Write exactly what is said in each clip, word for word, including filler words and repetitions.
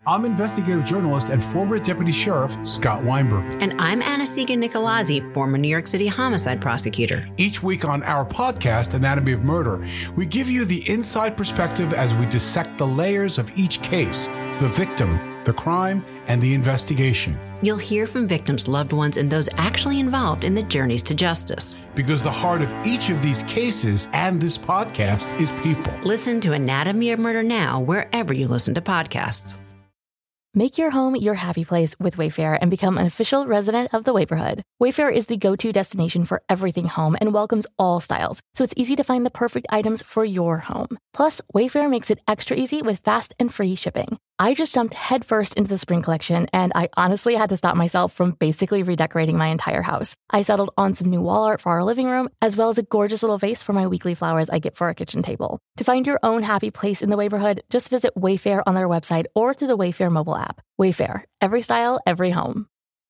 I'm investigative journalist and former Deputy Sheriff Scott Weinberg. And I'm Anna-Sigga Nicolazzi, former New York City homicide prosecutor. Each week on our podcast, Anatomy of Murder, we give you the inside perspective as we dissect the layers of each case, the victim, the crime, and the investigation. You'll hear from victims' loved ones and those actually involved in the journeys to justice. Because the heart of each of these cases and this podcast is people. Listen to Anatomy of Murder now wherever you listen to podcasts. Make your home your happy place with Wayfair and become an official resident of the Wayborhood. Wayfair is the go-to destination for everything home and welcomes all styles, so it's easy to find the perfect items for your home. Plus, Wayfair makes it extra easy with fast and free shipping. I just jumped headfirst into the spring collection, and I honestly had to stop myself from basically redecorating my entire house. I settled on some new wall art for our living room, as well as a gorgeous little vase for my weekly flowers I get for our kitchen table. To find your own happy place in the Wayborhood, just visit Wayfair on their website or through the Wayfair mobile app. Wayfair, every style, every home.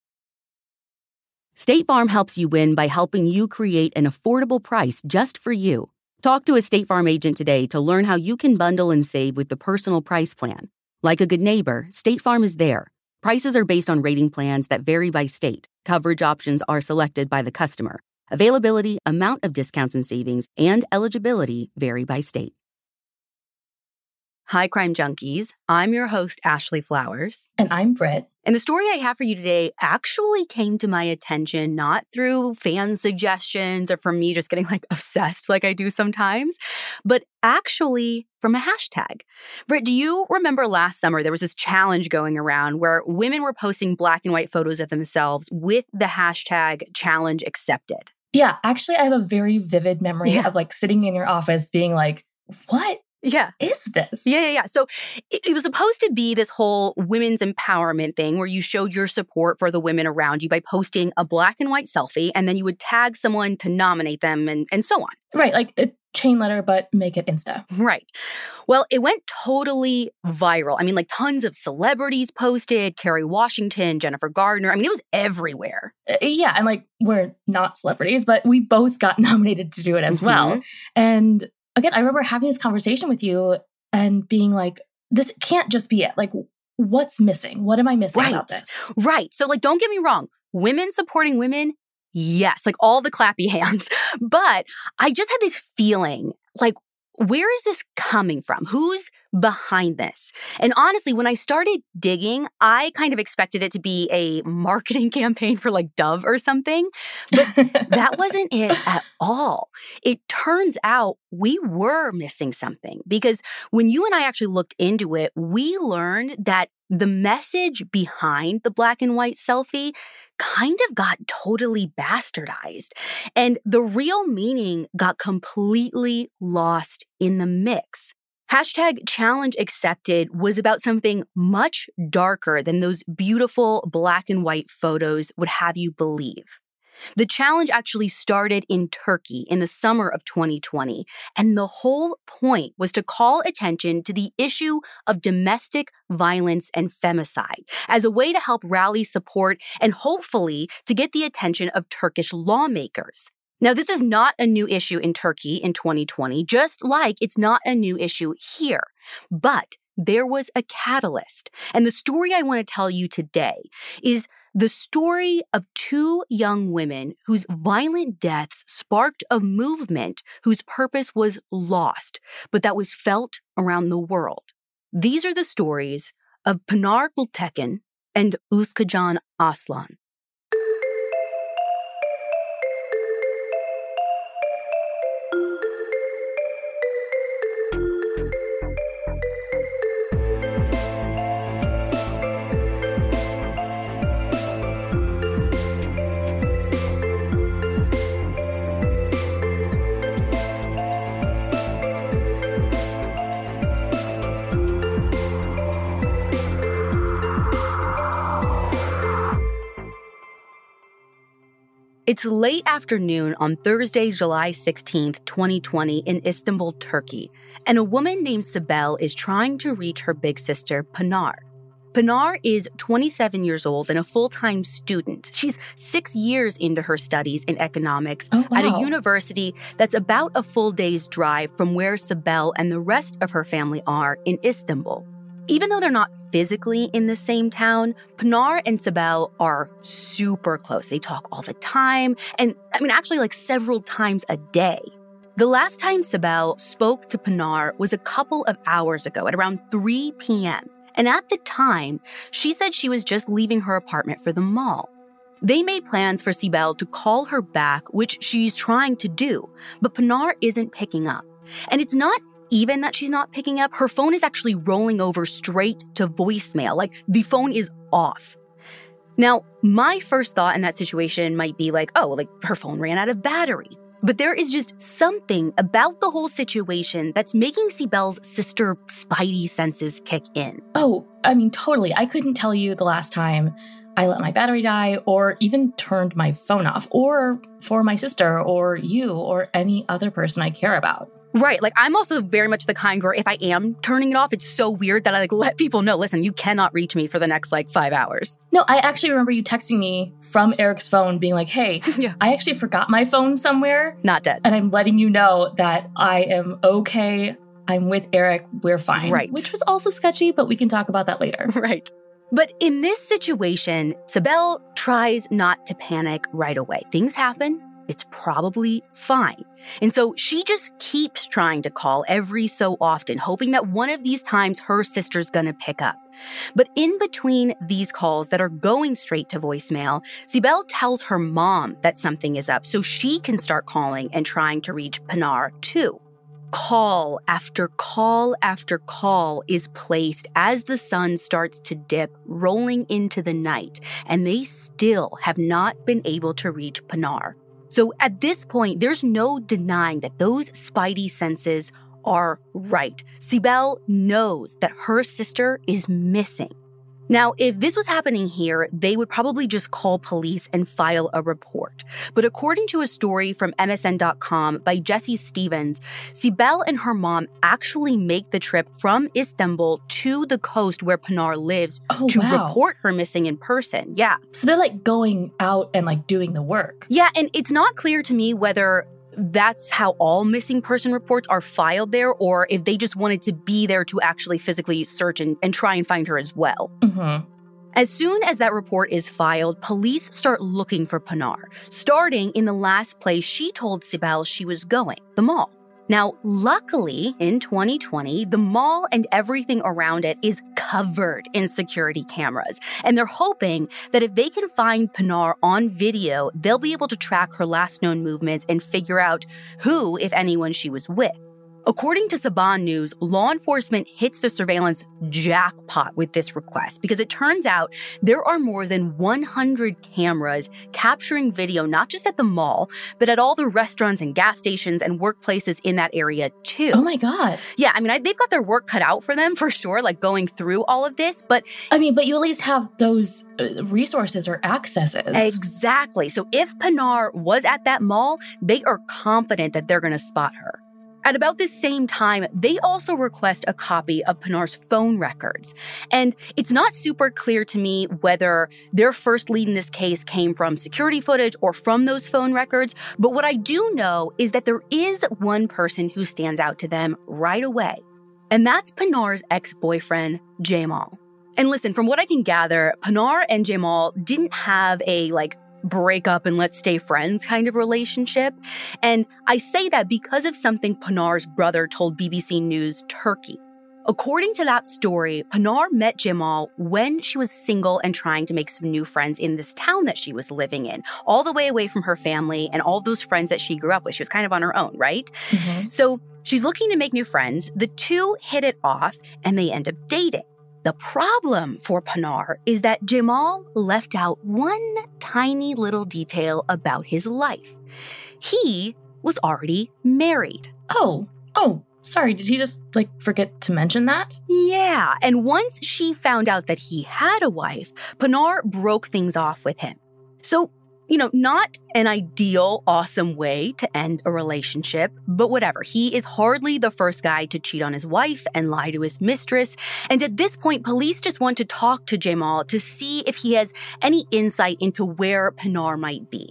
State Farm helps you win by helping you create an affordable price just for you. Talk to a State Farm agent today to learn how you can bundle and save with the Personal Price Plan. Like a good neighbor, State Farm is there. Prices are based on rating plans that vary by state. Coverage options are selected by the customer. Availability, amount of discounts and savings, and eligibility vary by state. Hi, Crime Junkies. I'm your host, Ashley Flowers. And I'm Britt. And the story I have for you today actually came to my attention not through fan suggestions or from me just getting like obsessed like I do sometimes, but actually from a hashtag. Britt, do you remember last summer there was this challenge going around where women were posting black and white photos of themselves with the hashtag challenge accepted? Yeah, actually, I have a very vivid memory yeah. of like sitting in your office being like, what? Yeah. Is this? Yeah, yeah, yeah. So it, it was supposed to be this whole women's empowerment thing where you showed your support for the women around you by posting a black and white selfie, and then you would tag someone to nominate them and, and so on. Right. Like a chain letter, but make it Insta. Right. Well, it went totally viral. I mean, like tons of celebrities posted, Kerry Washington, Jennifer Gardner. I mean, it was everywhere. Uh, yeah. And like, we're not celebrities, but we both got nominated to do it as mm-hmm. well. And again, I remember having this conversation with you and being like, this can't just be it. Like, what's missing? What am I missing right. about this? Right. So, like, don't get me wrong. Women supporting women, yes. Like, all the clappy hands. But I just had this feeling, like, where is this coming from? Who's behind this? And honestly, when I started digging, I kind of expected it to be a marketing campaign for like Dove or something, but that wasn't it at all. It turns out we were missing something because when you and I actually looked into it, we learned that the message behind the black and white selfie kind of got totally bastardized. And the real meaning got completely lost in the mix. Hashtag challenge accepted was about something much darker than those beautiful black and white photos would have you believe. The challenge actually started in Turkey in the summer of twenty twenty, and the whole point was to call attention to the issue of domestic violence and femicide as a way to help rally support and hopefully to get the attention of Turkish lawmakers. Now, this is not a new issue in Turkey in twenty twenty, just like it's not a new issue here. But there was a catalyst. And the story I want to tell you today is the story of two young women whose violent deaths sparked a movement whose purpose was lost, but that was felt around the world. These are the stories of Pınar Gültekin and Özgecan Aslan. It's late afternoon on Thursday, July sixteenth, twenty twenty in Istanbul, Turkey, and a woman named Sibel is trying to reach her big sister, Pınar. Pınar is twenty-seven years old and a full-time student. She's six years into her studies in economics oh, wow. at a university that's about a full day's drive from where Sibel and the rest of her family are in Istanbul. Even though they're not physically in the same town, Pinar and Sibel are super close. They talk all the time, and I mean, actually like several times a day. The last time Sibel spoke to Pinar was a couple of hours ago at around three p.m. And at the time, she said she was just leaving her apartment for the mall. They made plans for Sibel to call her back, which she's trying to do, but Pinar isn't picking up. And it's not even that she's not picking up, her phone is actually rolling over straight to voicemail. Like, the phone is off. Now, my first thought in that situation might be like, oh, like her phone ran out of battery. But there is just something about the whole situation that's making Sibel's sister spidey senses kick in. Oh, I mean, totally. I couldn't tell you the last time I let my battery die or even turned my phone off, or for my sister or you or any other person I care about. Right. Like, I'm also very much the kind where if I am turning it off, it's so weird that I like let people know, listen, you cannot reach me for the next like five hours. No, I actually remember you texting me from Eric's phone being like, hey, yeah. I actually forgot my phone somewhere. Not dead. And I'm letting you know that I am okay. I'm with Eric. We're fine. Right. Which was also sketchy, but we can talk about that later. Right. But in this situation, Sibel tries not to panic right away. Things happen. It's probably fine. And so she just keeps trying to call every so often, hoping that one of these times her sister's gonna pick up. But in between these calls that are going straight to voicemail, Sibel tells her mom that something is up so she can start calling and trying to reach Pinar too. Call after call after call is placed as the sun starts to dip, rolling into the night, and they still have not been able to reach Pinar. So at this point, there's no denying that those spidey senses are right. Sibel knows that her sister is missing. Now, if this was happening here, they would probably just call police and file a report. But according to a story from M S N dot com by Jesse Stevens, Sibel and her mom actually make the trip from Istanbul to the coast where Pinar lives oh, to wow. report her missing in person. Yeah. So they're like going out and like doing the work. Yeah, and it's not clear to me whether that's how all missing person reports are filed there, or if they just wanted to be there to actually physically search and, and try and find her as well. Mm-hmm. As soon as that report is filed, police start looking for Pinar, starting in the last place she told Sibel she was going, the mall. Now, luckily, in twenty twenty, the mall and everything around it is covered in security cameras. And they're hoping that if they can find Pinar on video, they'll be able to track her last known movements and figure out who, if anyone, she was with. According to Saban News, law enforcement hits the surveillance jackpot with this request because it turns out there are more than one hundred cameras capturing video not just at the mall, but at all the restaurants and gas stations and workplaces in that area too. Oh my God. Yeah, I mean, I, they've got their work cut out for them for sure, like going through all of this, but... I mean, but you at least have those uh, resources or accesses. Exactly. So if Pinar was at that mall, they are confident that they're going to spot her. At about this same time, they also request a copy of Pinar's phone records. And it's not super clear to me whether their first lead in this case came from security footage or from those phone records. But what I do know is that there is one person who stands out to them right away. And that's Pinar's ex-boyfriend, Jamal. And listen, from what I can gather, Pinar and Jamal didn't have a, like, break up and let's stay friends kind of relationship. And I say that because of something Pinar's brother told B B C News Turkey. According to that story, Pinar met Jamal when she was single and trying to make some new friends in this town that she was living in, all the way away from her family and all those friends that she grew up with. She was kind of on her own, right? Mm-hmm. So she's looking to make new friends. The two hit it off and they end up dating. The problem for Pinar is that Jamal left out one tiny little detail about his life. He was already married. Oh, oh, sorry. Did he just, like, forget to mention that? Yeah, and once she found out that he had a wife, Pinar broke things off with him. So, you know, not an ideal, awesome way to end a relationship, but whatever. He is hardly the first guy to cheat on his wife and lie to his mistress. And at this point, police just want to talk to Jamal to see if he has any insight into where Pinar might be.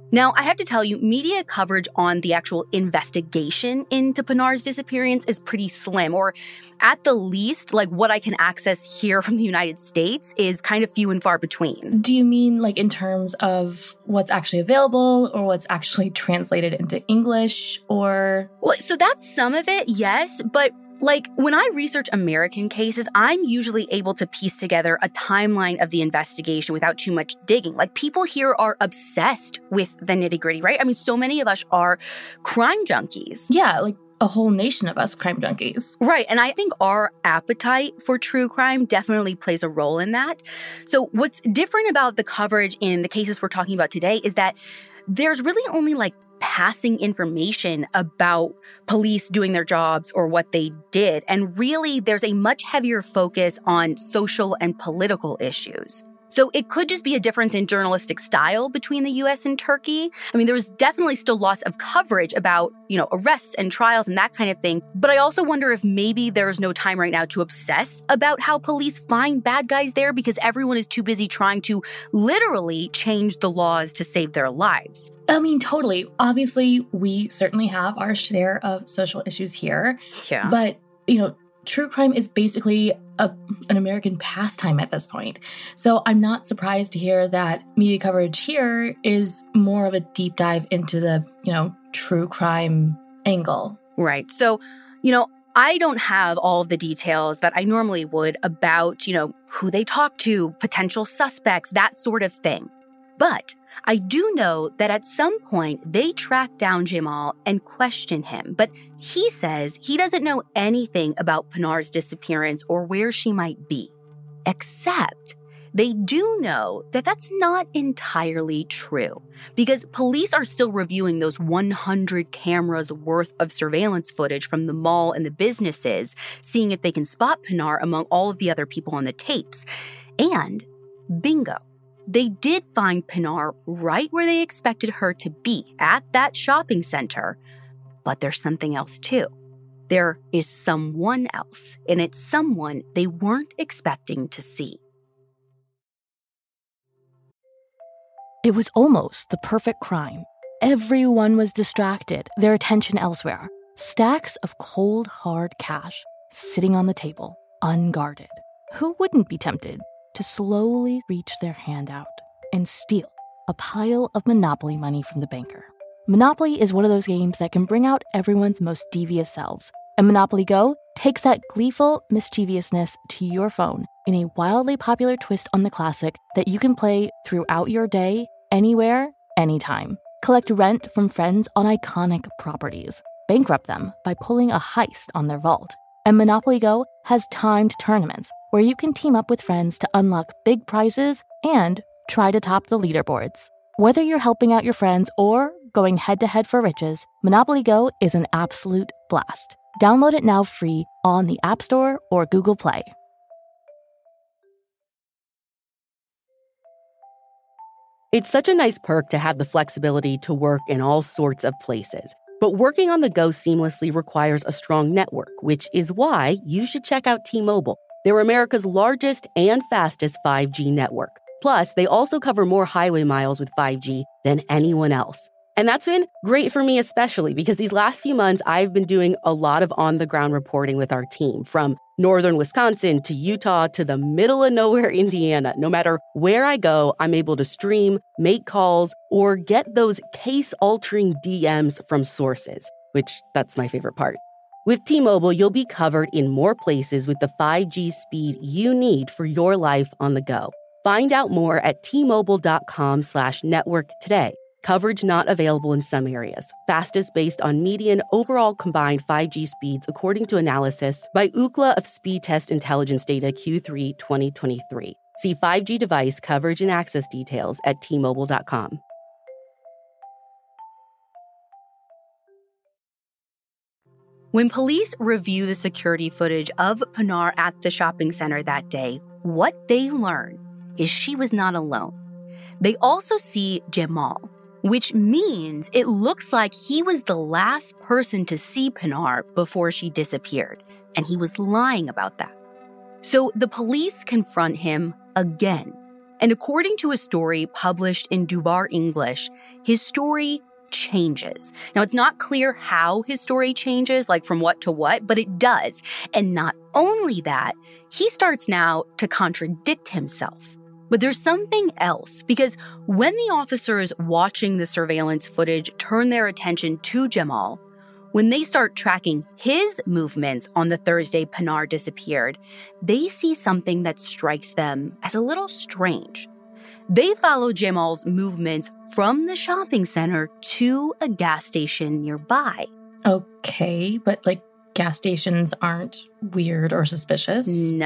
Now, I have to tell you, media coverage on the actual investigation into Pinar's disappearance is pretty slim, or at the least, like what I can access here from the United States is kind of few and far between. Do you mean like in terms of what's actually available or what's actually translated into English or? Well, so that's some of it, yes, but like, when I research American cases, I'm usually able to piece together a timeline of the investigation without too much digging. Like, people here are obsessed with the nitty-gritty, right? I mean, so many of us are crime junkies. Yeah, like a whole nation of us crime junkies. Right, and I think our appetite for true crime definitely plays a role in that. So what's different about the coverage in the cases we're talking about today is that there's really only, like, passing information about police doing their jobs or what they did. And really, there's a much heavier focus on social and political issues. So it could just be a difference in journalistic style between the U S and Turkey. I mean, there was definitely still lots of coverage about, you know, arrests and trials and that kind of thing. But I also wonder if maybe there's no time right now to obsess about how police find bad guys there because everyone is too busy trying to literally change the laws to save their lives. I mean, totally. Obviously, we certainly have our share of social issues here. Yeah. But, you know, true crime is basically a, an American pastime at this point. So I'm not surprised to hear that media coverage here is more of a deep dive into the, you know, true crime angle. Right. So, you know, I don't have all of the details that I normally would about, you know, who they talk to, potential suspects, that sort of thing. But I do know that at some point they tracked down Jamal and questioned him, but he says he doesn't know anything about Pinar's disappearance or where she might be, except they do know that that's not entirely true because police are still reviewing those one hundred cameras worth of surveillance footage from the mall and the businesses, seeing if they can spot Pinar among all of the other people on the tapes. And bingo. They did find Pinar right where they expected her to be, at that shopping center. But there's something else, too. There is someone else, and it's someone they weren't expecting to see. It was almost the perfect crime. Everyone was distracted, their attention elsewhere. Stacks of cold, hard cash sitting on the table, unguarded. Who wouldn't be tempted to slowly reach their hand out and steal a pile of Monopoly money from the banker? Monopoly is one of those games that can bring out everyone's most devious selves. And Monopoly Go takes that gleeful mischievousness to your phone in a wildly popular twist on the classic that you can play throughout your day, anywhere, anytime. Collect rent from friends on iconic properties. Bankrupt them by pulling a heist on their vault. And Monopoly Go has timed tournaments where you can team up with friends to unlock big prizes and try to top the leaderboards. Whether you're helping out your friends or going head-to-head for riches, Monopoly Go is an absolute blast. Download it now free on the App Store or Google Play. It's such a nice perk to have the flexibility to work in all sorts of places. But working on the go seamlessly requires a strong network, which is why you should check out T-Mobile. They're America's largest and fastest five G network. Plus, they also cover more highway miles with five G than anyone else. And that's been great for me especially because these last few months, I've been doing a lot of on-the-ground reporting with our team, from northern Wisconsin to Utah to the middle of nowhere, Indiana. No matter where I go, I'm able to stream, make calls, or get those case-altering D Ms from sources, which that's my favorite part. With T-Mobile, you'll be covered in more places with the five G speed you need for your life on the go. Find out more at T-Mobile.com slash network today. Coverage not available in some areas. Fastest based on median overall combined five G speeds according to analysis by Ookla of Speed Test Intelligence Data Q three twenty twenty-three. See five G device coverage and access details at T Mobile dot com. When police review the security footage of Pinar at the shopping center that day, what they learn is she was not alone. They also see Jamal, which means it looks like he was the last person to see Pinar before she disappeared, and he was lying about that. So the police confront him again. And according to a story published in Dubar English, his story changes. Now, it's not clear how his story changes, like from what to what, but it does. And not only that, he starts now to contradict himself. But there's something else, because when the officers watching the surveillance footage turn their attention to Jamal, when they start tracking his movements on the Thursday Pinar disappeared, they see something that strikes them as a little strange. They follow Jamal's movements from the shopping center to a gas station nearby. Okay, but like gas stations aren't weird or suspicious?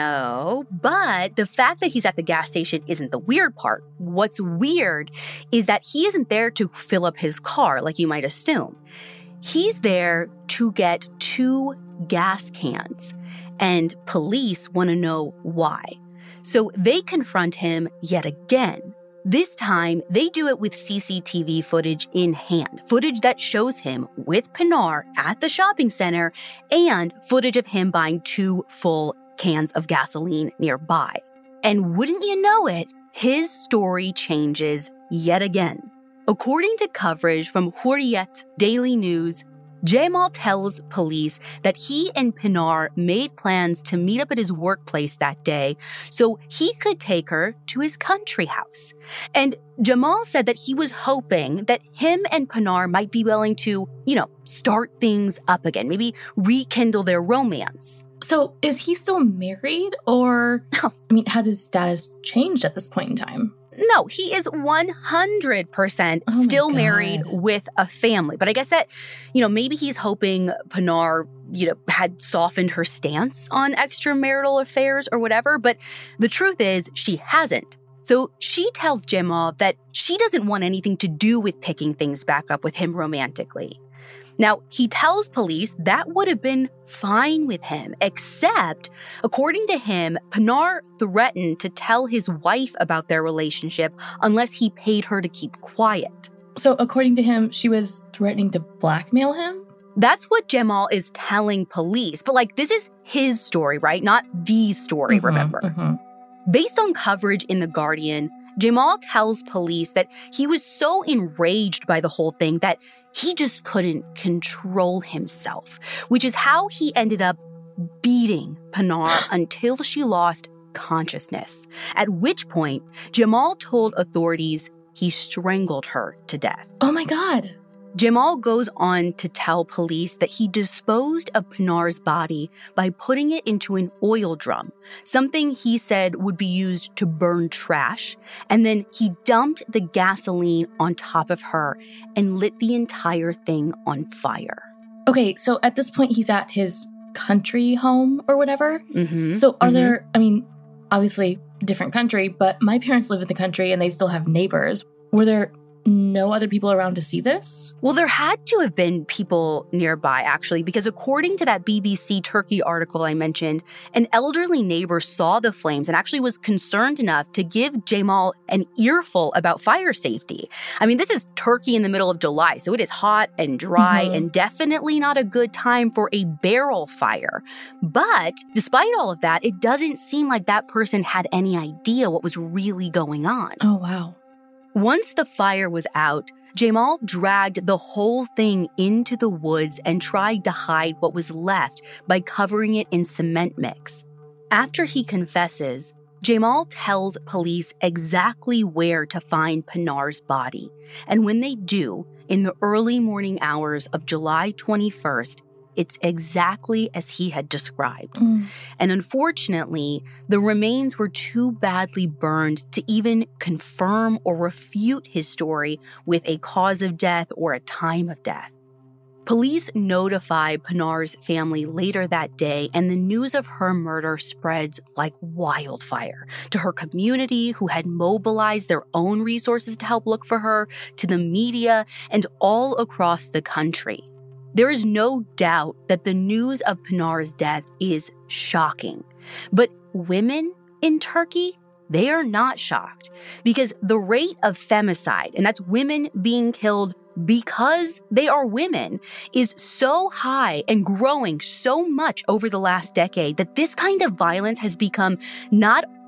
No, but the fact that he's at the gas station isn't the weird part. What's weird is that he isn't there to fill up his car like you might assume. He's there to get two gas cans, and police want to know why. So they confront him yet again. This time, they do it with C C T V footage in hand, footage that shows him with Pinar at the shopping center and footage of him buying two full cans of gasoline nearby. And wouldn't you know it, his story changes yet again. According to coverage from Hurriyet Daily News, Jamal tells police that he and Pinar made plans to meet up at his workplace that day so he could take her to his country house. And Jamal said that he was hoping that him and Pinar might be willing to, you know, start things up again, maybe rekindle their romance. So is he still married, or, I mean, has his status changed at this point in time? No, he is one hundred percent Oh still my married God. with a family. But I guess that, you know, maybe he's hoping Pinar, you know, had softened her stance on extramarital affairs or whatever. But the truth is she hasn't. So she tells Jamal that she doesn't want anything to do with picking things back up with him romantically. Now, he tells police that would have been fine with him, except, according to him, Pinar threatened to tell his wife about their relationship unless he paid her to keep quiet. So according to him, she was threatening to blackmail him? That's what Jamal is telling police. But, like, this is his story, right? Not the story, Mm-hmm, remember? mm-hmm. Based on coverage in The Guardian, Jamal tells police that he was so enraged by the whole thing that he just couldn't control himself, which is how he ended up beating Pinar until she lost consciousness, at which point Jamal told authorities he strangled her to death. Oh my God. Jamal goes on to tell police that he disposed of Pinar's body by putting it into an oil drum, something he said would be used to burn trash, and then he dumped the gasoline on top of her and lit the entire thing on fire. Okay, so at this point, he's at his country home or whatever. Mm-hmm. So are mm-hmm. there, I mean, obviously different country, but my parents live in the country and they still have neighbors. Were there no other people around to see this? Well, there had to have been people nearby, actually, because according to that B B C Turkey article I mentioned, an elderly neighbor saw the flames and actually was concerned enough to give Jamal an earful about fire safety. I mean, this is Turkey in the middle of July, so it is hot and dry mm-hmm. and definitely not a good time for a barrel fire. But despite all of that, it doesn't seem like that person had any idea what was really going on. Oh, wow. Once the fire was out, Jamal dragged the whole thing into the woods and tried to hide what was left by covering it in cement mix. After he confesses, Jamal tells police exactly where to find Pinar's body. And when they do, in the early morning hours of July twenty-first, it's exactly as he had described. Mm. And unfortunately, the remains were too badly burned to even confirm or refute his story with a cause of death or a time of death. Police notify Pinar's family later that day, and the news of her murder spreads like wildfire to her community, who had mobilized their own resources to help look for her, to the media, and all across the country. There is no doubt that the news of Pinar's death is shocking. But women in Turkey, they are not shocked, because the rate of femicide, and that's women being killed because they are women, is so high and growing so much over the last decade that this kind of violence has become not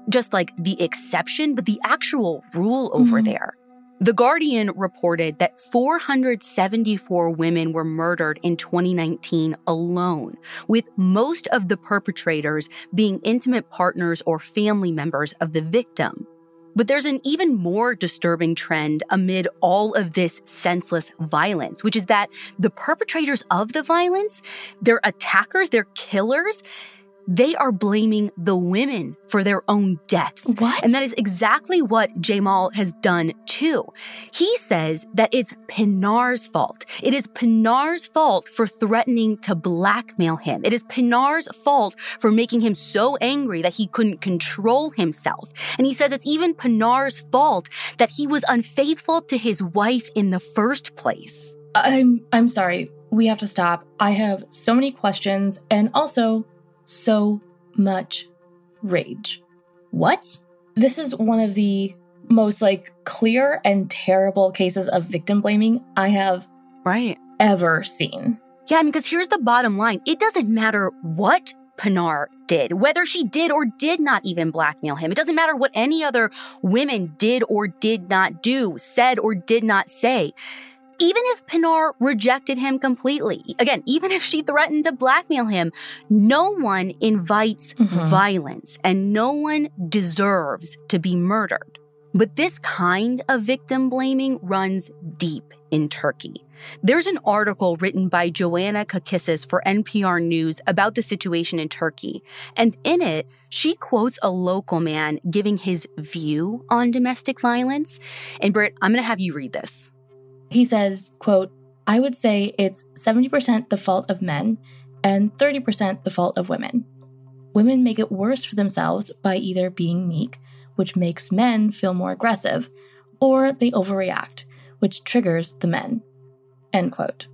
just like the exception, but the actual rule over mm-hmm. there. The Guardian reported that four hundred seventy-four women were murdered in twenty nineteen alone, with most of the perpetrators being intimate partners or family members of the victim. But there's an even more disturbing trend amid all of this senseless violence, which is that the perpetrators of the violence, their attackers, their killers, they are blaming the women for their own deaths. What? And that is exactly what Jamal has done too. He says that it's Pinar's fault. It is Pinar's fault for threatening to blackmail him. It is Pinar's fault for making him so angry that he couldn't control himself. And he says it's even Pinar's fault that he was unfaithful to his wife in the first place. I'm I'm sorry. We have to stop. I have so many questions and also so much rage. What? This is one of the most like clear and terrible cases of victim blaming I have right. ever seen. Yeah, I mean, because here's the bottom line. It doesn't matter what Pinar did, whether she did or did not even blackmail him. It doesn't matter what any other women did or did not do, said or did not say. Even if Pinar rejected him completely, again, even if she threatened to blackmail him, no one invites mm-hmm. violence and no one deserves to be murdered. But this kind of victim blaming runs deep in Turkey. There's an article written by Joanna Kakissis for N P R News about the situation in Turkey. And in it, she quotes a local man giving his view on domestic violence. And Britt, I'm going to have you read this. He says, quote, I would say it's seventy percent the fault of men and thirty percent the fault of women. Women make it worse for themselves by either being meek, which makes men feel more aggressive, or they overreact, which triggers the men. End quote.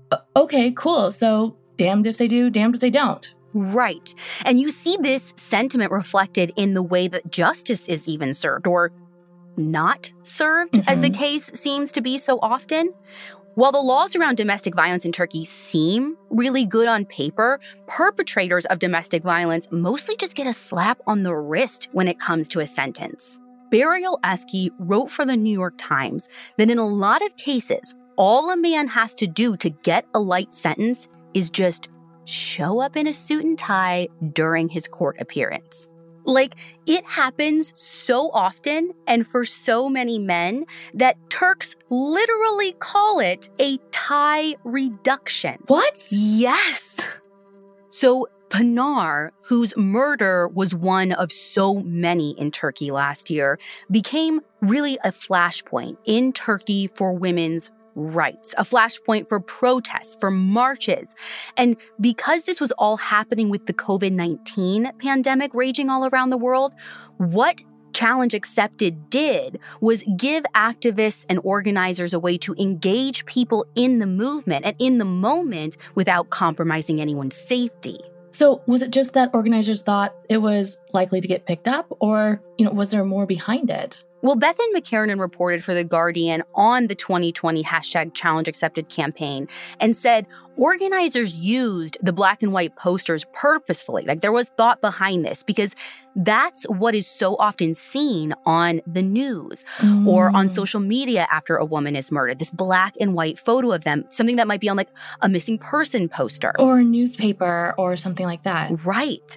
Okay, cool. So damned if they do, damned if they don't. Right. And you see this sentiment reflected in the way that justice is even served, or not served, mm-hmm. as the case seems to be so often. While the laws around domestic violence in Turkey seem really good on paper, perpetrators of domestic violence mostly just get a slap on the wrist when it comes to a sentence. Burial Eski wrote for the New York Times that in a lot of cases, all a man has to do to get a light sentence is just show up in a suit and tie during his court appearance. Like, it happens so often and for so many men that Turks literally call it a tie reduction. What? Yes. So Pinar, whose murder was one of so many in Turkey last year, became really a flashpoint in Turkey for women's rights, a flashpoint for protests, for marches. And because this was all happening with the covid nineteen pandemic raging all around the world, what Challenge Accepted did was give activists and organizers a way to engage people in the movement and in the moment without compromising anyone's safety. So was it just that organizers thought it was likely to get picked up, or, you know, was there more behind it? Well, Bethan McKernan reported for The Guardian on the twenty twenty hashtag Challenge Accepted campaign and said organizers used the black and white posters purposefully. Like, there was thought behind this because that's what is so often seen on the news mm. or on social media after a woman is murdered. This black and white photo of them, something that might be on like a missing person poster. Or a newspaper or something like that. Right.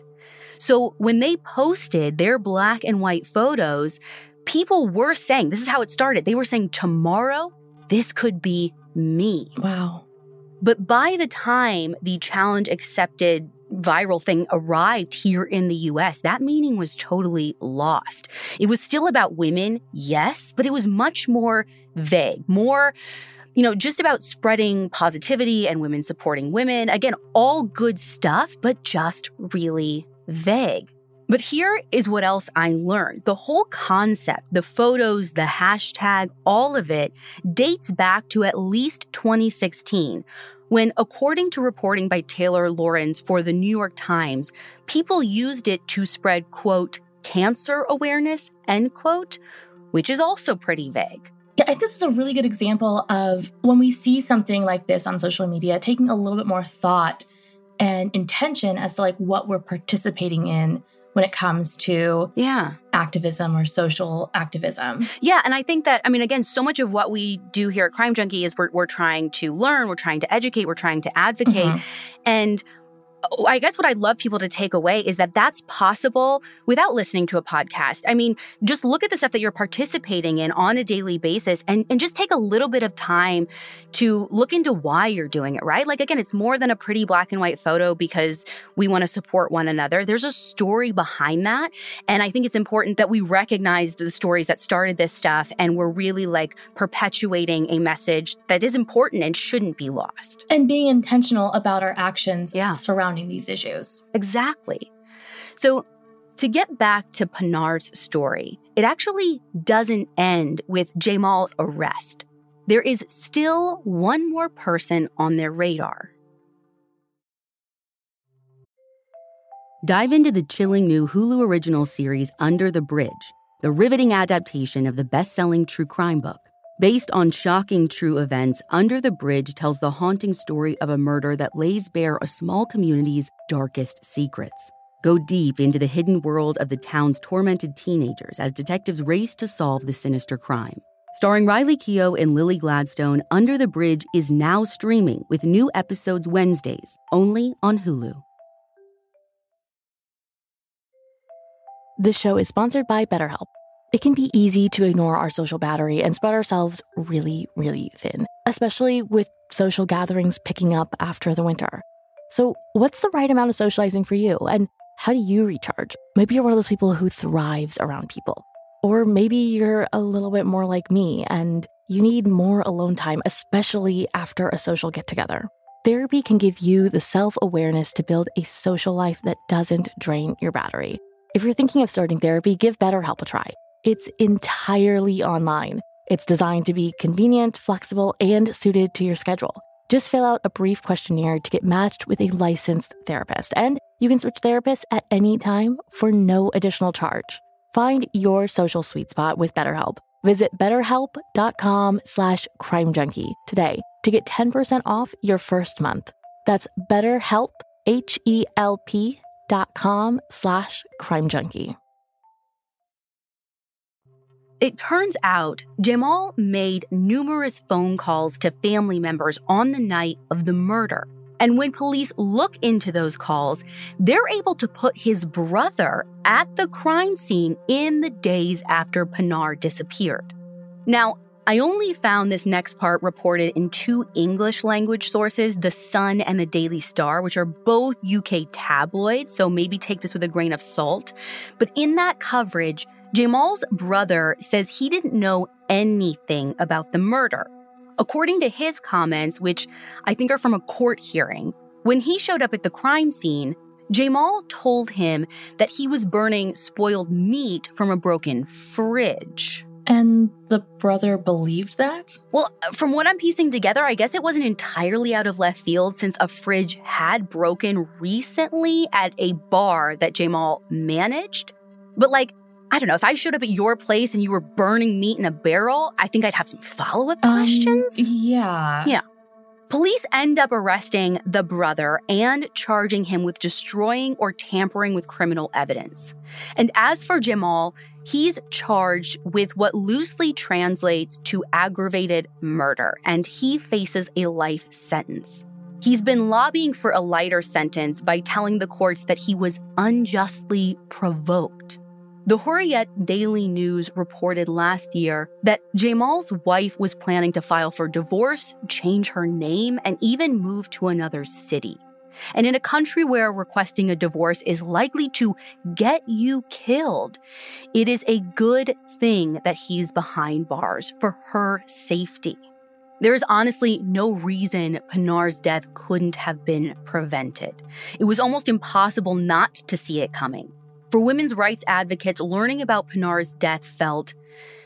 So when they posted their black and white photos, people were saying, this is how it started. They were saying, tomorrow, this could be me. Wow. But by the time the Challenge Accepted viral thing arrived here in the U S, that meaning was totally lost. It was still about women, yes, but it was much more vague, more, you know, just about spreading positivity and women supporting women. Again, all good stuff, but just really vague. But here is what else I learned. The whole concept, the photos, the hashtag, all of it dates back to at least twenty sixteen, when, according to reporting by Taylor Lorenz for the New York Times, people used it to spread, quote, cancer awareness, end quote, which is also pretty vague. Yeah, I think this is a really good example of when we see something like this on social media, taking a little bit more thought and intention as to like what we're participating in when it comes to yeah. activism or social activism. Yeah, and I think that, I mean, again, so much of what we do here at Crime Junkie is we're, we're trying to learn, we're trying to educate, we're trying to advocate. Mm-hmm. And I guess what I'd love people to take away is that that's possible without listening to a podcast. I mean, just look at the stuff that you're participating in on a daily basis and, and just take a little bit of time to look into why you're doing it, right? Like, again, it's more than a pretty black and white photo because we want to support one another. There's a story behind that. And I think it's important that we recognize the stories that started this stuff and we're really like perpetuating a message that is important and shouldn't be lost. And being intentional about our actions yeah. surrounding these issues. Exactly. So to get back to Pinar's story, it actually doesn't end with Jamal's arrest. There is still one more person on their radar. Dive into the chilling new Hulu original series Under the Bridge, the riveting adaptation of the best-selling true crime book. Based on shocking true events, Under the Bridge tells the haunting story of a murder that lays bare a small community's darkest secrets. Go deep into the hidden world of the town's tormented teenagers as detectives race to solve the sinister crime. Starring Riley Keough and Lily Gladstone, Under the Bridge is now streaming with new episodes Wednesdays, only on Hulu. This show is sponsored by BetterHelp. It can be easy to ignore our social battery and spread ourselves really, really thin, especially with social gatherings picking up after the winter. So what's the right amount of socializing for you? And how do you recharge? Maybe you're one of those people who thrives around people. Or maybe you're a little bit more like me and you need more alone time, especially after a social get-together. Therapy can give you the self-awareness to build a social life that doesn't drain your battery. If you're thinking of starting therapy, give BetterHelp a try. It's entirely online. It's designed to be convenient, flexible, and suited to your schedule. Just fill out a brief questionnaire to get matched with a licensed therapist, and you can switch therapists at any time for no additional charge. Find your social sweet spot with BetterHelp. Visit betterhelp.com slash crimejunkie today to get ten percent off your first month. That's betterhelp, H-E-L-P dot com slash crimejunkie. It turns out Jamal made numerous phone calls to family members on the night of the murder. And when police look into those calls, they're able to put his brother at the crime scene in the days after Pinar disappeared. Now, I only found this next part reported in two English language sources, The Sun and the Daily Star, which are both U K tabloids, so maybe take this with a grain of salt. But in that coverage, Jamal's brother says he didn't know anything about the murder. According to his comments, which I think are from a court hearing, when he showed up at the crime scene, Jamal told him that he was burning spoiled meat from a broken fridge. And the brother believed that? Well, from what I'm piecing together, I guess it wasn't entirely out of left field since a fridge had broken recently at a bar that Jamal managed. But like, I don't know, if I showed up at your place and you were burning meat in a barrel, I think I'd have some follow-up um, questions. Yeah. Yeah. Police end up arresting the brother and charging him with destroying or tampering with criminal evidence. And as for Jamal, he's charged with what loosely translates to aggravated murder, and he faces a life sentence. He's been lobbying for a lighter sentence by telling the courts that he was unjustly provoked. The Hurriyet Daily News reported last year that Jamal's wife was planning to file for divorce, change her name, and even move to another city. And in a country where requesting a divorce is likely to get you killed, it is a good thing that he's behind bars for her safety. There's honestly no reason Pinar's death couldn't have been prevented. It was almost impossible not to see it coming. For women's rights advocates, learning about Pinar's death felt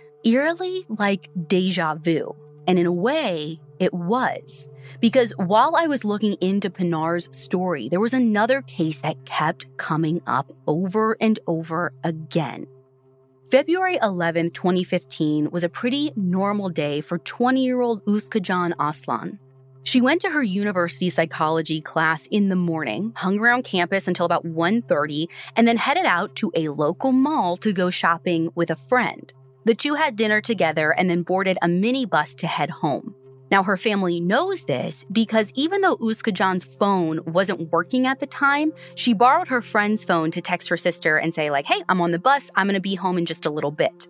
eerily like deja vu. And in a way, it was. Because while I was looking into Pinar's story, there was another case that kept coming up over and over again. February eleventh, twenty fifteen was a pretty normal day for twenty-year-old Uzkajan Aslan. She went to her university psychology class in the morning, hung around campus until about one thirty, and then headed out to a local mall to go shopping with a friend. The two had dinner together and then boarded a minibus to head home. Now, her family knows this because even though Uzcajan's phone wasn't working at the time, she borrowed her friend's phone to text her sister and say, like, hey, I'm on the bus. I'm going to be home in just a little bit.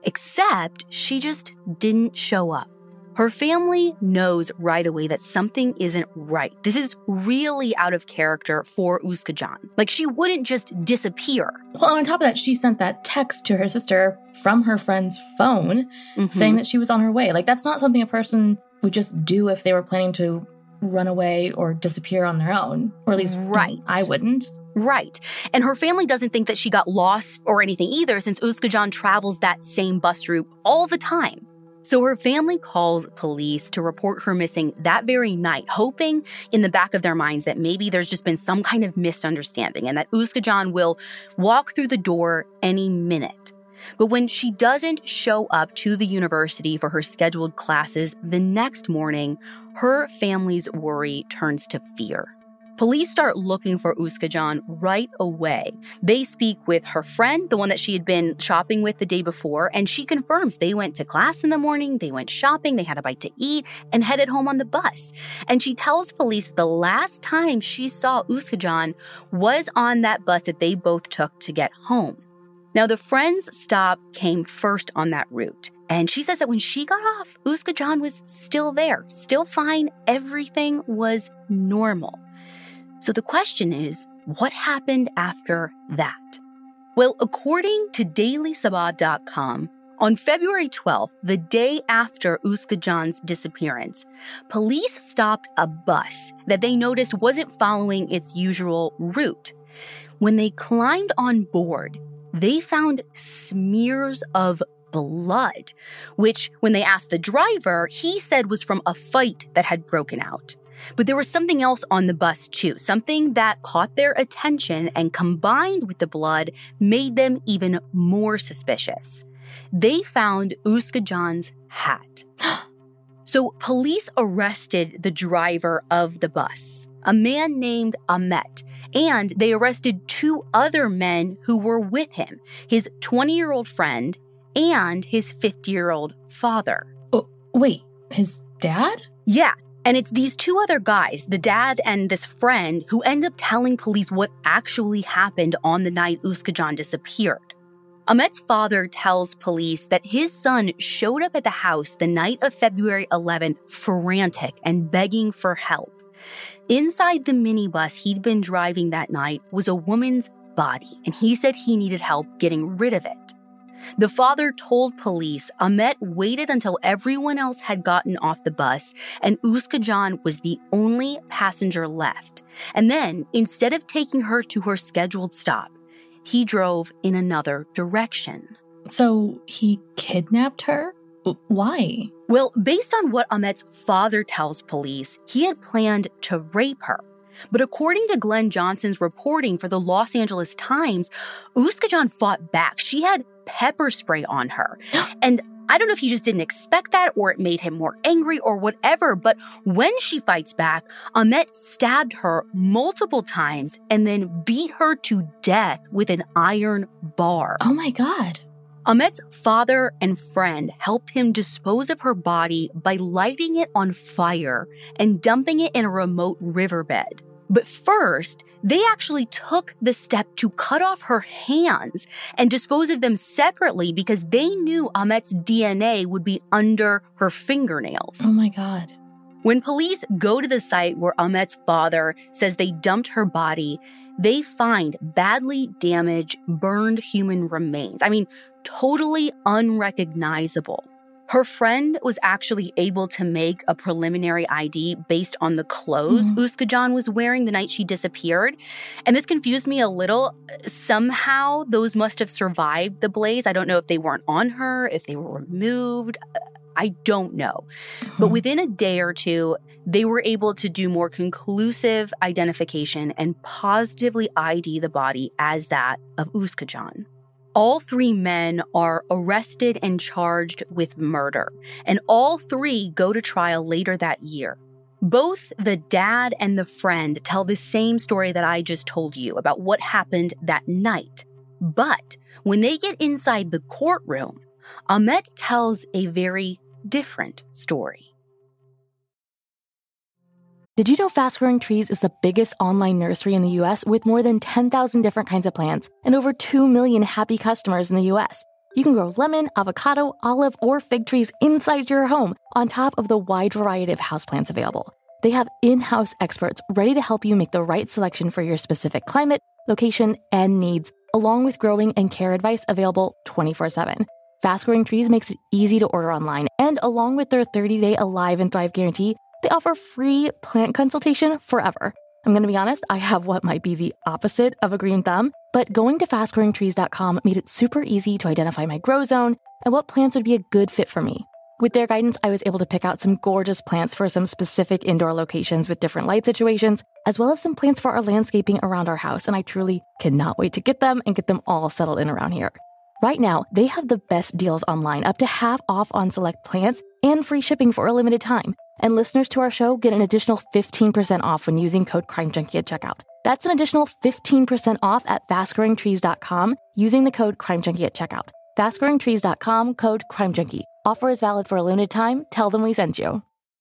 Except she just didn't show up. Her family knows right away that something isn't right. This is really out of character for Uzcajan. Like, she wouldn't just disappear. Well, on top of that, she sent that text to her sister from her friend's phone mm-hmm. saying that she was on her way. Like, that's not something a person would just do if they were planning to run away or disappear on their own. Or at least right. I wouldn't. Right. And her family doesn't think that she got lost or anything either, since Uzcajan travels that same bus route all the time. So her family calls police to report her missing that very night, hoping in the back of their minds that maybe there's just been some kind of misunderstanding and that Uzcajan will walk through the door any minute. But when she doesn't show up to the university for her scheduled classes the next morning, her family's worry turns to fear. Police start looking for Uzcajan right away. They speak with her friend, the one that she had been shopping with the day before, and she confirms they went to class in the morning, they went shopping, they had a bite to eat, and headed home on the bus. And she tells police the last time she saw Uzcajan was on that bus that they both took to get home. Now, the friend's stop came first on that route. And she says that when she got off, Uzcajan was still there, still fine. Everything was normal. So the question is, what happened after that? Well, according to daily sabah dot com, on February twelfth, the day after Uzcajan's disappearance, police stopped a bus that they noticed wasn't following its usual route. When they climbed on board, they found smears of blood, which when they asked the driver, he said was from a fight that had broken out. But there was something else on the bus too, something that caught their attention and combined with the blood made them even more suspicious. They found Uzcajan's hat. So police arrested the driver of the bus, a man named Ahmet, and they arrested two other men who were with him, his twenty-year-old friend and his fifty-year-old father. Oh, wait, his dad? Yeah. And it's these two other guys, the dad and this friend, who end up telling police what actually happened on the night Uzcajan disappeared. Ahmet's father tells police that his son showed up at the house the night of February eleventh, frantic and begging for help. Inside the minibus he'd been driving that night was a woman's body, and he said he needed help getting rid of it. The father told police Ahmet waited until everyone else had gotten off the bus and Uzcajan was the only passenger left. And then, instead of taking her to her scheduled stop, he drove in another direction. So he kidnapped her? Why? Well, based on what Ahmet's father tells police, he had planned to rape her. But according to Glenn Johnson's reporting for the Los Angeles Times, Uzcajan fought back. She had pepper spray on her. And I don't know if he just didn't expect that or it made him more angry or whatever, but when she fights back, Ahmet stabbed her multiple times and then beat her to death with an iron bar. Oh my God. Ahmet's father and friend helped him dispose of her body by lighting it on fire and dumping it in a remote riverbed. But first, they actually took the step to cut off her hands and dispose of them separately because they knew Ahmet's D N A would be under her fingernails. Oh my God. When police go to the site where Ahmet's father says they dumped her body, they find badly damaged, burned human remains. I mean, totally unrecognizable. Her friend was actually able to make a preliminary I D based on the clothes mm-hmm. Uzcajan was wearing the night she disappeared. And this confused me a little. Somehow, those must have survived the blaze. I don't know if they weren't on her, if they were removed. I don't know. Mm-hmm. But within a day or two, they were able to do more conclusive identification and positively I D the body as that of Uzcajan. All three men are arrested and charged with murder, and all three go to trial later that year. Both the dad and the friend tell the same story that I just told you about what happened that night. But when they get inside the courtroom, Ahmet tells a very different story. Did you know Fast Growing Trees is the biggest online nursery in the U S with more than ten thousand different kinds of plants and over two million happy customers in the U S? You can grow lemon, avocado, olive, or fig trees inside your home on top of the wide variety of houseplants available. They have in-house experts ready to help you make the right selection for your specific climate, location, and needs, along with growing and care advice available twenty-four seven. Fast Growing Trees makes it easy to order online, and along with their thirty-day Alive and Thrive guarantee, they offer free plant consultation forever. I'm going to be honest, I have what might be the opposite of a green thumb, but going to fast growing trees dot com made it super easy to identify my grow zone and what plants would be a good fit for me. With their guidance, I was able to pick out some gorgeous plants for some specific indoor locations with different light situations, as well as some plants for our landscaping around our house, and I truly cannot wait to get them and get them all settled in around here. Right now, they have the best deals online, up to half off on select plants and free shipping for a limited time. And listeners to our show get an additional fifteen percent off when using code CrimeJunkie at checkout. That's an additional fifteen percent off at fast growing trees dot com using the code CrimeJunkie at checkout. fast growing trees dot com, code CrimeJunkie. Offer is valid for a limited time. Tell them we sent you.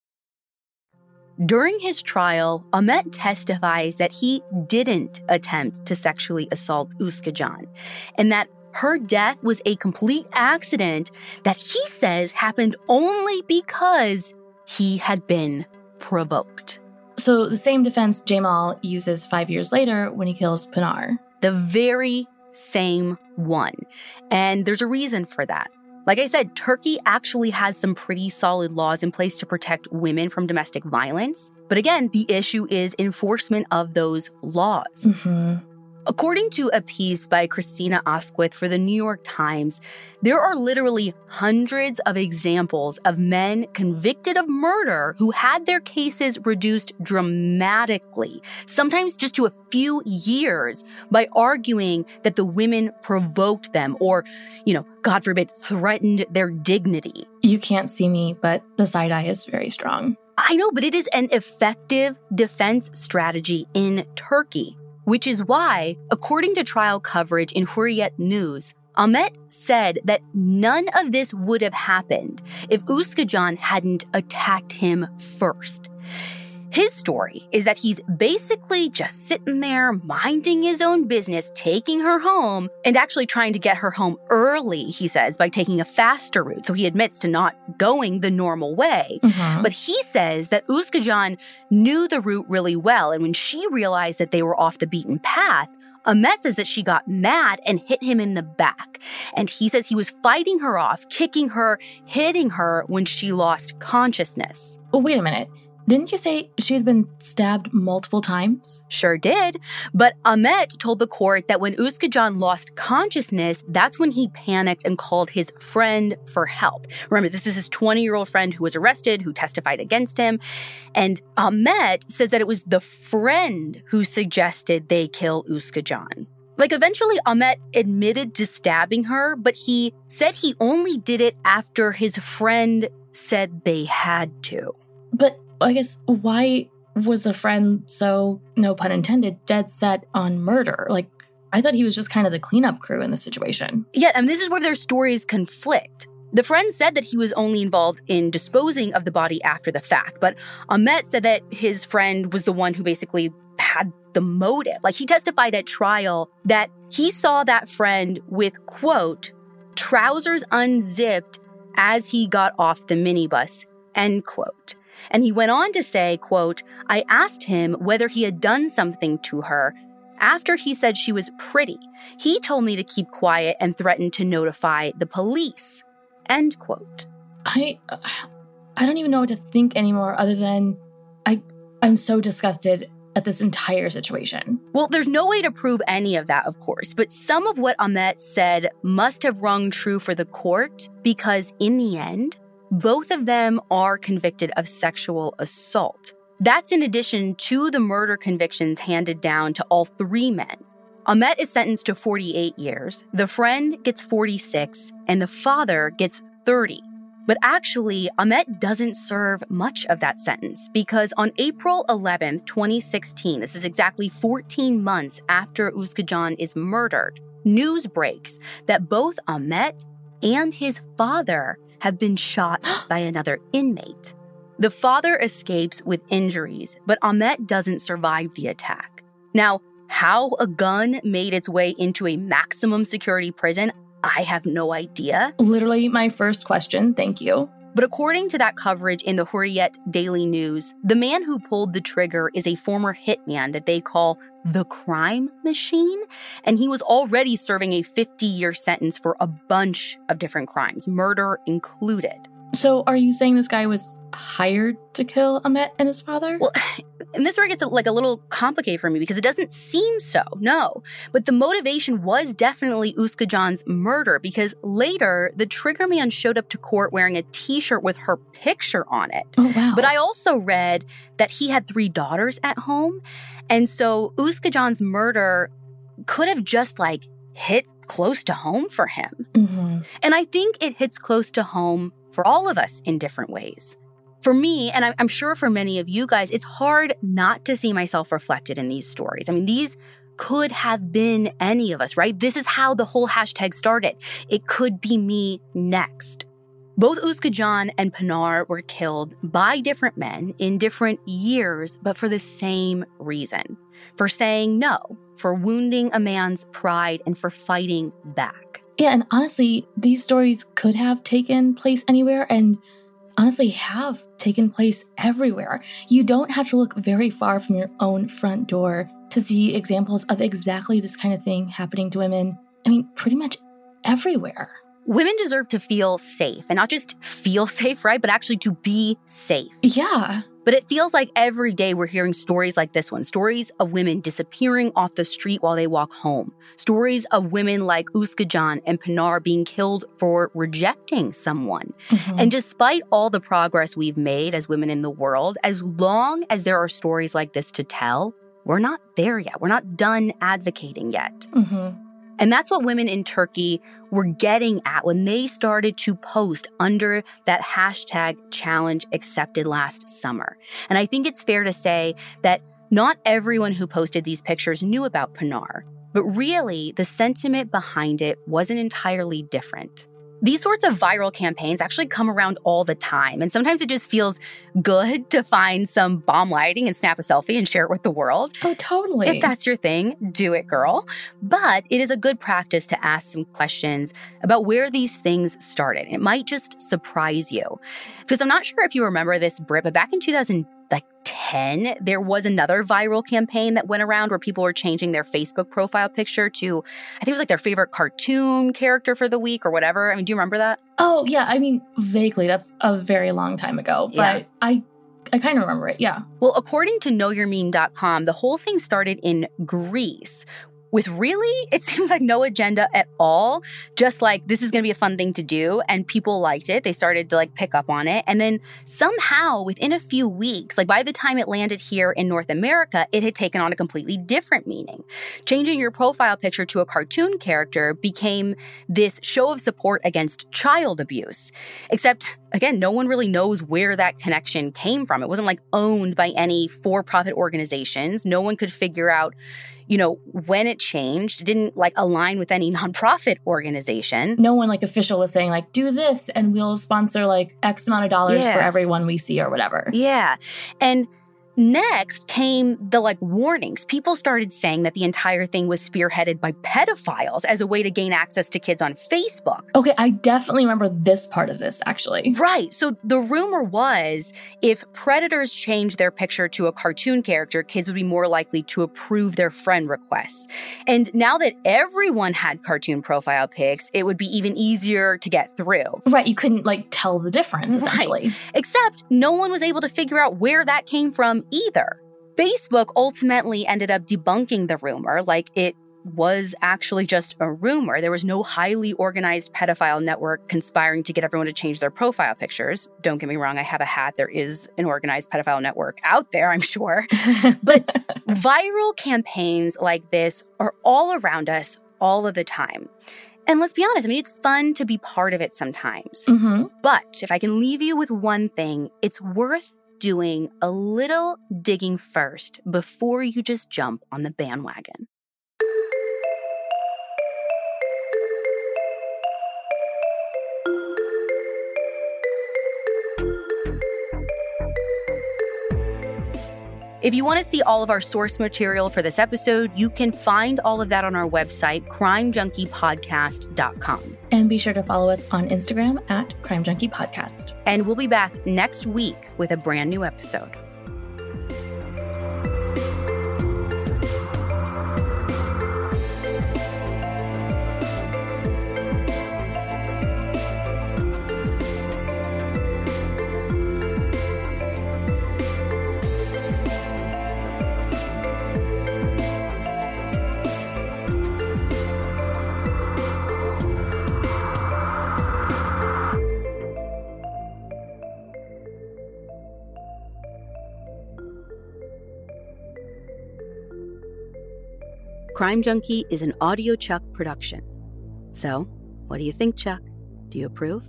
During his trial, Ahmet testifies that he didn't attempt to sexually assault Özgecan, and that her death was a complete accident that he says happened only because he had been provoked. So the same defense Jamal uses five years later when he kills Pinar. The very same one. And there's a reason for that. Like I said, Turkey actually has some pretty solid laws in place to protect women from domestic violence. But again, the issue is enforcement of those laws. Mm-hmm. According to a piece by Christina Asquith for the New York Times, there are literally hundreds of examples of men convicted of murder who had their cases reduced dramatically, sometimes just to a few years, by arguing that the women provoked them or, you know, God forbid, threatened their dignity. You can't see me, but the side eye is very strong. I know, but it is an effective defense strategy in Turkey. Which is why, according to trial coverage in Hurriyet News, Ahmet said that none of this would have happened if Özgecan hadn't attacked him first. His story is that he's basically just sitting there minding his own business, taking her home, and actually trying to get her home early, he says, by taking a faster route. So he admits to not going the normal way. Mm-hmm. But he says that Özgecan knew the route really well, and when she realized that they were off the beaten path, Ahmet says that she got mad and hit him in the back. And he says he was fighting her off, kicking her, hitting her when she lost consciousness. Well, wait a minute. Didn't you say she had been stabbed multiple times? Sure did. But Ahmet told the court that when Özgecan lost consciousness, that's when he panicked and called his friend for help. Remember, this is his twenty-year-old friend who was arrested, who testified against him. And Ahmet says that it was the friend who suggested they kill Özgecan. Like, eventually, Ahmet admitted to stabbing her, but he said he only did it after his friend said they had to. But I guess, why was the friend so, no pun intended, dead set on murder? Like, I thought he was just kind of the cleanup crew in this situation. Yeah, and this is where their stories conflict. The friend said that he was only involved in disposing of the body after the fact, but Ahmet said that his friend was the one who basically had the motive. Like, he testified at trial that he saw that friend with, quote, trousers unzipped as he got off the minibus, end quote. And he went on to say, quote, I asked him whether he had done something to her. After he said she was pretty, he told me to keep quiet and threatened to notify the police, end quote. I I don't even know what to think anymore other than I, I'm so disgusted at this entire situation. Well, there's no way to prove any of that, of course, but some of what Ahmet said must have rung true for the court because in the end, both of them are convicted of sexual assault. That's in addition to the murder convictions handed down to all three men. Ahmet is sentenced to forty-eight years, the friend gets forty-six, and the father gets thirty. But actually, Ahmet doesn't serve much of that sentence because on April eleventh, twenty sixteen, this is exactly fourteen months after Özgecan is murdered, news breaks that both Ahmet and his father have been shot by another inmate. The father escapes with injuries, but Ahmet doesn't survive the attack. Now, how a gun made its way into a maximum security prison, I have no idea. Literally my first question, thank you. But according to that coverage in the Hurriyet Daily News, the man who pulled the trigger is a former hitman that they call the Crime Machine, and he was already serving a fifty-year sentence for a bunch of different crimes, murder included. So are you saying this guy was hired to kill Ahmet and his father? Well, and this is where it gets like a little complicated for me because it doesn't seem so, no. But the motivation was definitely Özgecan's murder because later the trigger man showed up to court wearing a t-shirt with her picture on it. Oh, wow. But I also read that he had three daughters at home. And so Özgecan's murder could have just like hit close to home for him. Mm-hmm. And I think it hits close to home for all of us in different ways. For me, and I'm sure for many of you guys, it's hard not to see myself reflected in these stories. I mean, these could have been any of us, right? This is how the whole hashtag started. It could be me next. Both Özgecan and Pinar were killed by different men in different years, but for the same reason. For saying no, for wounding a man's pride, and for fighting back. Yeah, and honestly, these stories could have taken place anywhere and honestly have taken place everywhere. You don't have to look very far from your own front door to see examples of exactly this kind of thing happening to women. I mean, pretty much everywhere. Women deserve to feel safe, and not just feel safe, right? But actually to be safe. Yeah. But it feels like every day we're hearing stories like this one, stories of women disappearing off the street while they walk home, stories of women like Özgecan and Pinar being killed for rejecting someone. Mm-hmm. And despite all the progress we've made as women in the world, as long as there are stories like this to tell, we're not there yet. We're not done advocating yet. Mm-hmm. And that's what women in Turkey were getting at when they started to post under that hashtag challenge accepted last summer. And I think it's fair to say that not everyone who posted these pictures knew about Pinar, but really the sentiment behind it wasn't entirely different. These sorts of viral campaigns actually come around all the time, and sometimes it just feels good to find some bomb lighting and snap a selfie and share it with the world. Oh, totally. If that's your thing, do it, girl. But it is a good practice to ask some questions about where these things started. It might just surprise you. Because I'm not sure if you remember this, Britt, but back in two thousand ten, there was another viral campaign that went around where people were changing their Facebook profile picture to, I think it was like their favorite cartoon character for the week or whatever. I mean, do you remember that? Oh, yeah. I mean, vaguely. That's a very long time ago. But Yeah. I I kind of remember it, yeah. Well, according to know your meme dot com, the whole thing started in Greece with really, it seems like no agenda at all. Just like, this is going to be a fun thing to do. And people liked it. They started to like pick up on it. And then somehow within a few weeks, like by the time it landed here in North America, it had taken on a completely different meaning. Changing your profile picture to a cartoon character became this show of support against child abuse. Except, again, no one really knows where that connection came from. It wasn't like owned by any for-profit organizations. No one could figure out, you know, when it changed. It didn't like align with any nonprofit organization. No one like official was saying like, do this and we'll sponsor like X amount of dollars Yeah. for everyone we see or whatever. Yeah. And next came the like warnings. People started saying that the entire thing was spearheaded by pedophiles as a way to gain access to kids on Facebook. Okay, I definitely remember this part of this actually. Right. So the rumor was if predators changed their picture to a cartoon character, kids would be more likely to approve their friend requests. And now that everyone had cartoon profile pics, it would be even easier to get through. Right, you couldn't like tell the difference essentially. Right. Except no one was able to figure out where that came from either. Facebook ultimately ended up debunking the rumor, like it was actually just a rumor. There was no highly organized pedophile network conspiring to get everyone to change their profile pictures. Don't get me wrong, I have a hat. There is an organized pedophile network out there, I'm sure. But viral campaigns like this are all around us all of the time. And let's be honest, I mean, it's fun to be part of it sometimes. Mm-hmm. But if I can leave you with one thing, it's worth doing a little digging first before you just jump on the bandwagon. If you want to see all of our source material for this episode, you can find all of that on our website, crime junkie podcast dot com. And be sure to follow us on Instagram at Crime Junkie Podcast. And we'll be back next week with a brand new episode. Crime Junkie is an Audio Chuck production. So, what do you think, Chuck? Do you approve?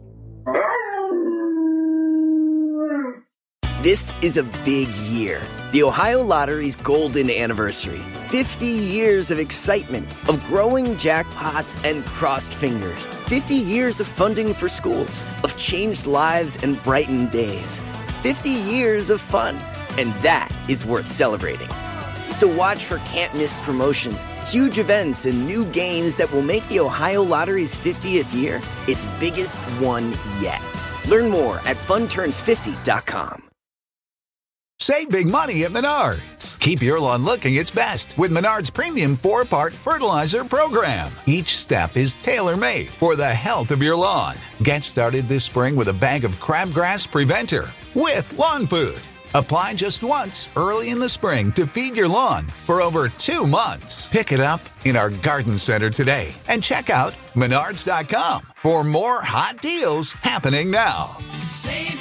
This is a big year. The Ohio Lottery's golden anniversary. fifty years of excitement, of growing jackpots and crossed fingers. fifty years of funding for schools, of changed lives and brightened days. fifty years of fun. And that is worth celebrating. So watch for can't-miss promotions, huge events, and new games that will make the Ohio Lottery's fiftieth year its biggest one yet. Learn more at fun turns fifty dot com. Save big money at Menards. Keep your lawn looking its best with Menards Premium four-part fertilizer program. Each step is tailor-made for the health of your lawn. Get started this spring with a bag of crabgrass preventer with lawn food. Apply just once early in the spring to feed your lawn for over two months. Pick it up in our garden center today and check out menards dot com for more hot deals happening now. Save